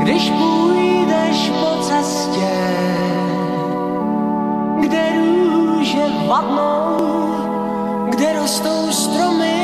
Když půjdeš po cestě, kde růže vadnou, kde rostou stromy